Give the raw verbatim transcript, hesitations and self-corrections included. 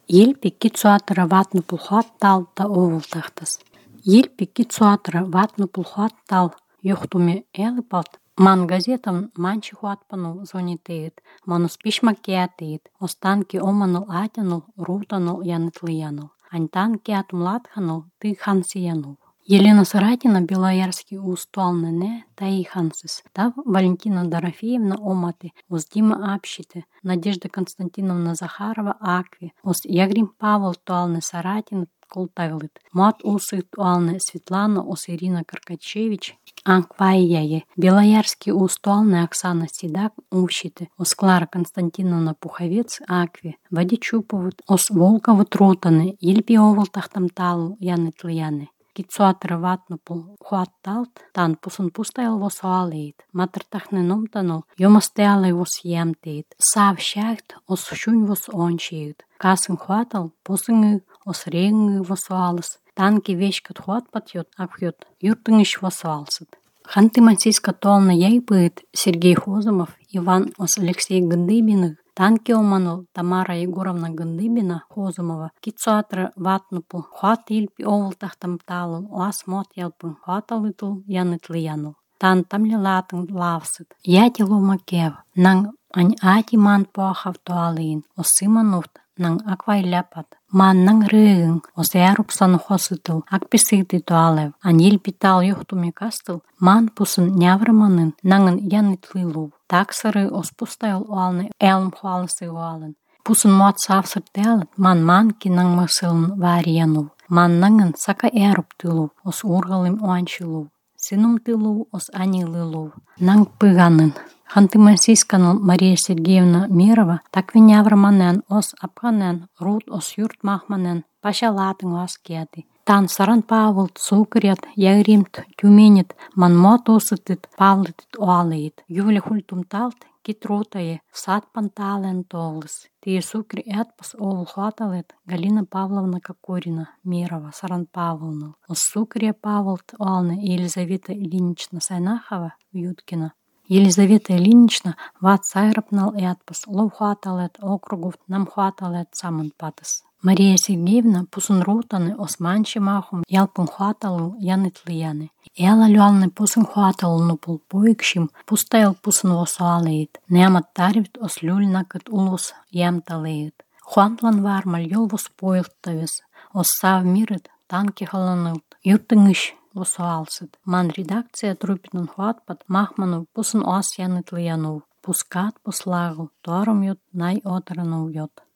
Елпи китсуатра ватну пулхат тал та овултахтас. Елпи китсуатра ватну пулхат тал юхтуми элипалт. Ман газетам манчи хуатпанул зонитеет, манус пишмакеатеет, останки оманул атянул, рутанул янытлиянул. Аньтан кеатум латханул, ты хансиянул. Елена Саратина Белоярский устуалны не таи хансис. Тав Валентина Дорофеевна оматы, ос Дима Апщите, Надежда Константиновна Захарова акви, ос Ягрим Павел туалны Саратина колтавлит. Мат усы туалны Светлана ос Ирина Каркачевич анквайяе. Белоярский устуалны Оксана Седак ущите, ос Клара Константиновна Пуховец акви. Вади Чуповут ос Волкову трутаны, Ильпи овалтахтам талу яны тлияны. Китсуатра ватну пул хуатталт, тан пусын пустайл вос алейт, матертахны номтанул, йомастеалай вос ямтейт, сав шахт ос шунь вос ончейт, касын хуатал, пусынгы ос реңгы вос алыс, танки вешкат хуат патьет, акхет, юртынгыш вос алсыт. Ханты мансийска толна яйпыт Сергей Хозумов, Иван ос Алексей Гындыбиных, танки оманул Тамара Егоровна Гындыбина Хозумова, китсуатра ватнупу, хуат ильпи овултахтам талу, оас мот ялпын хуаталытул янытлыянул. Тан тамли латын лавсыт. Яти ломакев, нang ань ати ман поахав туалын, ос сымануфт, нang аквай ляпат. Ман нang рыгын, ос ярупсан хосытыл, акписыты туалев, ань ильпи тал юхтуми кастыл, ман пусын нявраманын, нангын янытлылу. Таксары ос пустайл уалны элм хуалысы уалын. Пусын мот савсыр тэлät, ман манки нang масылын варияну. Ман нангын сака эруп тылу, ос ургалым уанчылу. Сынум тылу, ос анилылу. Нang пыганын. Ханты-Мансийсканыл Мария Сергеевна Мирова, так винявраманен, ос апганен, рут ос юрт махманен, пашалатын ос кеды. Тан саран павылт, сукрят, ягримт, тюменит, ман мот осытыт, павлытыт уалыйт. Ювля хультум талт, китрутае, сад пантален толыс. Тие сукри этпас овул хваталет Галина Павловна Кокорина Мирова, саран Павловна. Ос сукрия павылт уалны Елизавета Ильинична Сайнахова, Юткина. Елизавета Ильинична ват сайрапнал этпас, лов хваталет округов, нам хваталет самын патас. Мария Сергеевна пусын рутаны ос манчи махум ялпын хваталу янытлыяны. Эла люалны пусын хваталу нупул поикшим, пустайл пусын осуалейт. Неамат тарвит ос люльнакат улус ямталейт. Хуантлан вармаль йол вос пойлттавес, ос сав мирыт танки халанылт, юртынгыш осуалсыт. Ман редакция трупитнын хватпат махману пусын ос янытлыяну. Пускат пуслагыл, торум ют най отрану ют.